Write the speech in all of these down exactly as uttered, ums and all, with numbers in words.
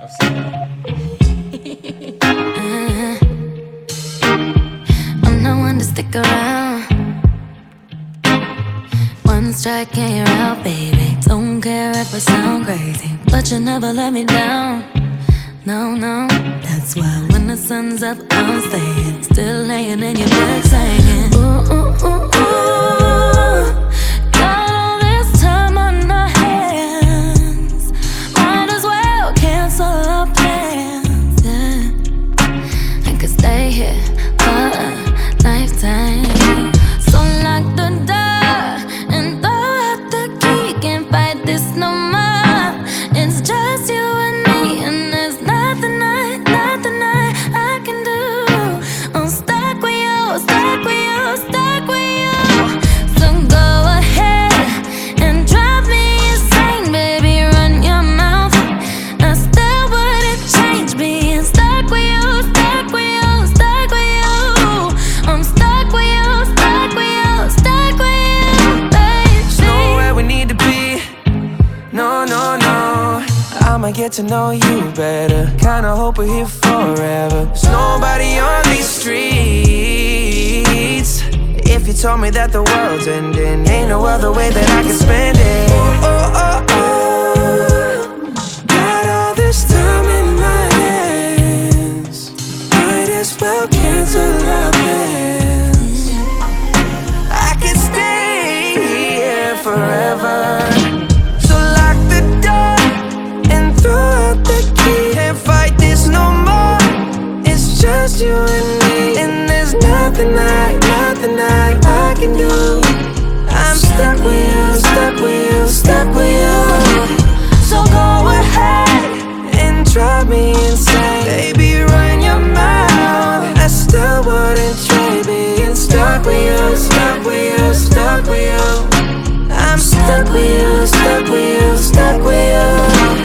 uh, I'm no one to stick around. One strike and you're out, baby. Don't care if I sound crazy, but you never let me down. No, no, that's why when the sun's up, I'm staying, still laying in your bed singing. Ooh, ooh, ooh, ooh. Got all this time on our hands, might as well cancel our plans. Yeah, I could stay here for a lifetime. So lock the door and throw out the key. Can't fight this no more. It's just you and me, and there's nothing I, nothing I, I can do. I'm stuck with you, stuck with you, stuck with you. So go ahead and drive me insane, baby, run your mouth. I still wouldn't change being stuck with you, stuck with you, stuck with you. I'm stuck with you, stuck with you, stuck with you, baby. There's nowhere we need to be, no, no, no. I'ma get to know you better, kinda hope we're here forever. There's nobody on these streets. If you told me that the world's ending, ain't no other way that I can spend it. Oh, oh, oh, oh. Got all this time in my hands, might as well cancel our plans. I could stay here forever. So lock the door and throw out the key. Can't fight this no more. It's just you and me, and there's nothing I, nothing I, I can do. I'm stuck with you, stuck with you, stuck with you. So go ahead and drive me insane, baby, run your mouth. I still wouldn't trade being stuck with you, stuck with you, stuck with you. I'm stuck with you, stuck with you, stuck with you.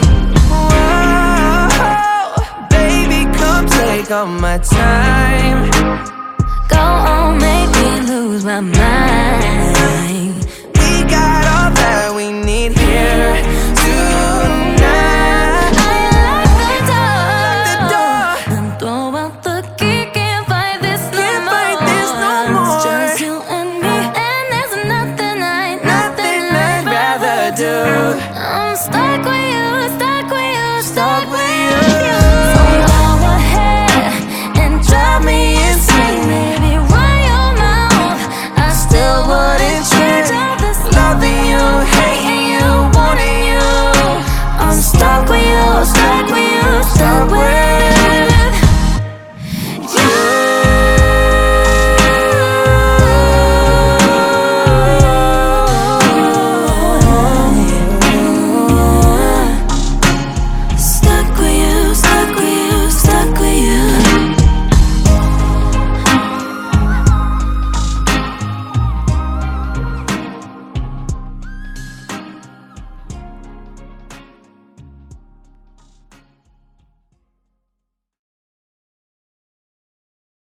Whoa, baby, come take all my time. Go on, make me lose my mind.